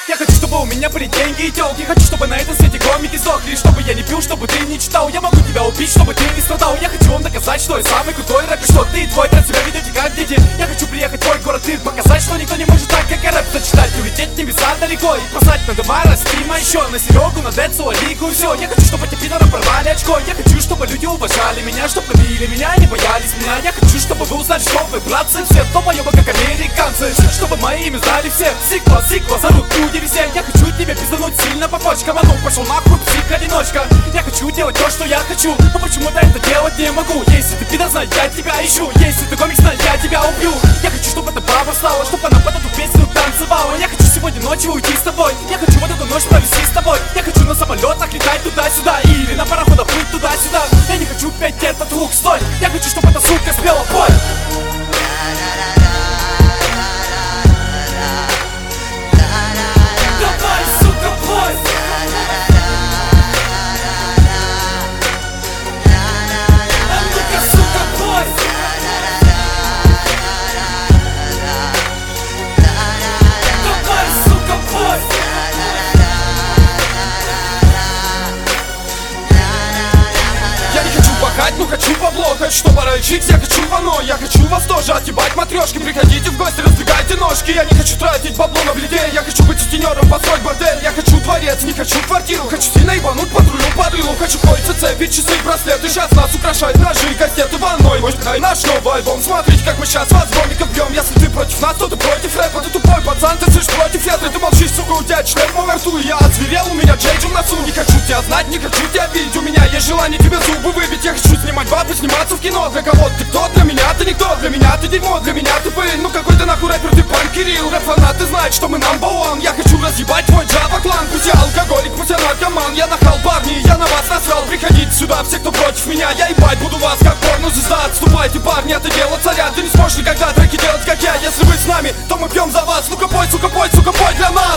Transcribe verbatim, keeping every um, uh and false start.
Я хочу, чтобы у меня были деньги и тёлки. Хочу, чтобы на этом свете комики сдохли. Чтобы я не пил, чтобы ты не читал. Я могу тебя убить, чтобы ты не страдал. Я хочу вам доказать, что я самый крутой рэпер, что ты и твой брат себя ведете как дети. Я хочу приехать в твой город и показать, что никто не может так, как я рэп зачитать. Улететь в небеса далеко и послать на дома Растима еще, на Серегу, на Децу, Алику и все. Я хочу, чтобы эти пидоры порвали очко. Я хочу, чтобы люди уважали меня, чтобы любили меня и не боялись меня. Я хочу, чтобы вы узнали, что вы, братцы, все долбоёбы, как американцы. Чтобы мои имя знали все. Сиква, сиква, зовут люди все. Я хочу тебе пиздануть сильно по почкам. А ну пошел нахуй, псих-одиночка. Я хочу делать то, что я хочу, но почему-то это делать не могу. Если ты пидор, знай, я тебя ищу. Если ты комик, знай, я тебя убью. Я хочу, чтобы эта баба встала, чтобы она под эту песню танцевала. Я хочу сегодня ночью уйти с тобой. Я хочу вот эту ночь провести с тобой. Я хочу на самолетах летать туда-сюда или на пароходах плыть туда-сюда. Я не хочу петь этот лук, стой. Я хочу, чтобы эта сука спела, пой. Давай, сука, пой. А ну-ка, сука, пой. Давай, сука, пой. Я не хочу пахать, но хочу бабло. Хочу, чтобы рычить, я хочу вано. Я хочу вас тоже отъебать матрешки. Приходите в гости, раздвигайте ножки. Я не хочу тратить бабло на бледей. Я хочу быть сутенером, построить бордель. Я хочу дворец, не хочу квартиру. Хочу сильно ебануть патрулю по дылу. Хочу кольца, цепи, часы, браслеты. Сейчас нас украшают ножи, кастеты ванной. Может, дай наш новый альбом. Смотрите, как мы сейчас вас гомиков бьем. Если ты против нас, то ты против рэпа. Ты тупой пацан, ты слышишь против ветра. Ты молчишь, сука, у тебя член во рту. Я озверел, у меня джейджи в носу. Не хочу тебя знать, не хочу тебя видеть. У меня есть желание тебе зубы выбить. Я хочу снимать бабы, сниматься в кино. Для кого ты кто? Для меня ты никто. Для меня ты дерьмо, для меня ты пыль. Ну какой ты нахуй рэпер, ты пан Кирилл. Рэп-фанаты знают, что мы number one. Я хочу разъебать твой джава-клан. Пусть я алкоголик, пусть я наркоман. Я нахал, парни, я на вас насрал. Приходите сюда, все, кто против меня. Я ебать буду вас, как порно-звезда. Отступайте, парни, это дело царя. Ты не сможешь никогда треки делать, как я. Если вы с нами, то мы пьем за вас. Ну-ка пой, сука, пой, сука, пой для нас.